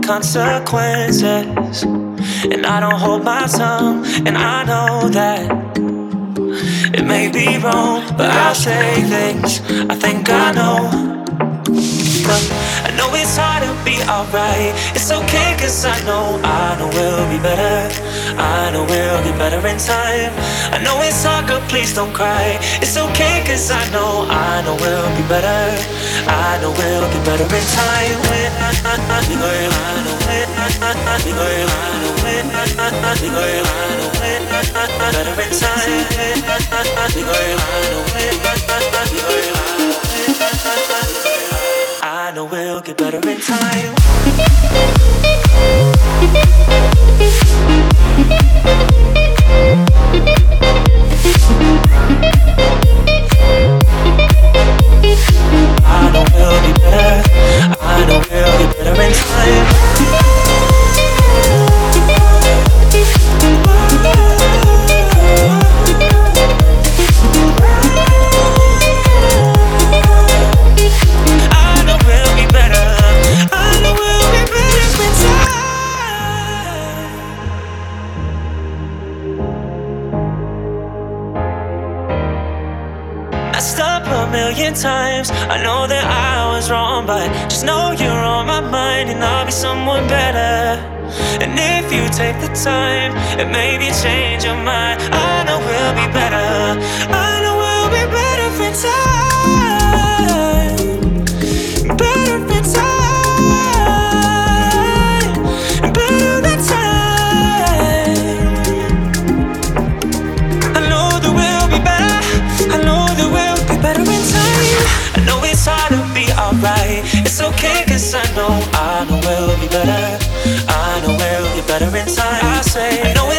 consequences. And I don't hold my tongue, and I know that it may be wrong, but I'll say things I think I know. But I know it's hard to be alright. It's okay cause I know we'll be better. I know we'll get better in time. I know it's hard, but please don't cry. It's okay cause I know we'll be better. I know we'll get better in time. Better in time. I know we'll get better in time. I know we'll be better. I know we'll get better in time. Times I know that I was wrong, but just know you're on my mind, and I'll be someone better. And if you take the time and maybe change your mind, I know we'll be better. I know we'll be better for time. Better for time. Better for time. I know that we'll be better. I know that we'll be better in time. I know it's hard to be alright. It's okay cause I know we'll be better. I know we'll get better in time. I say I know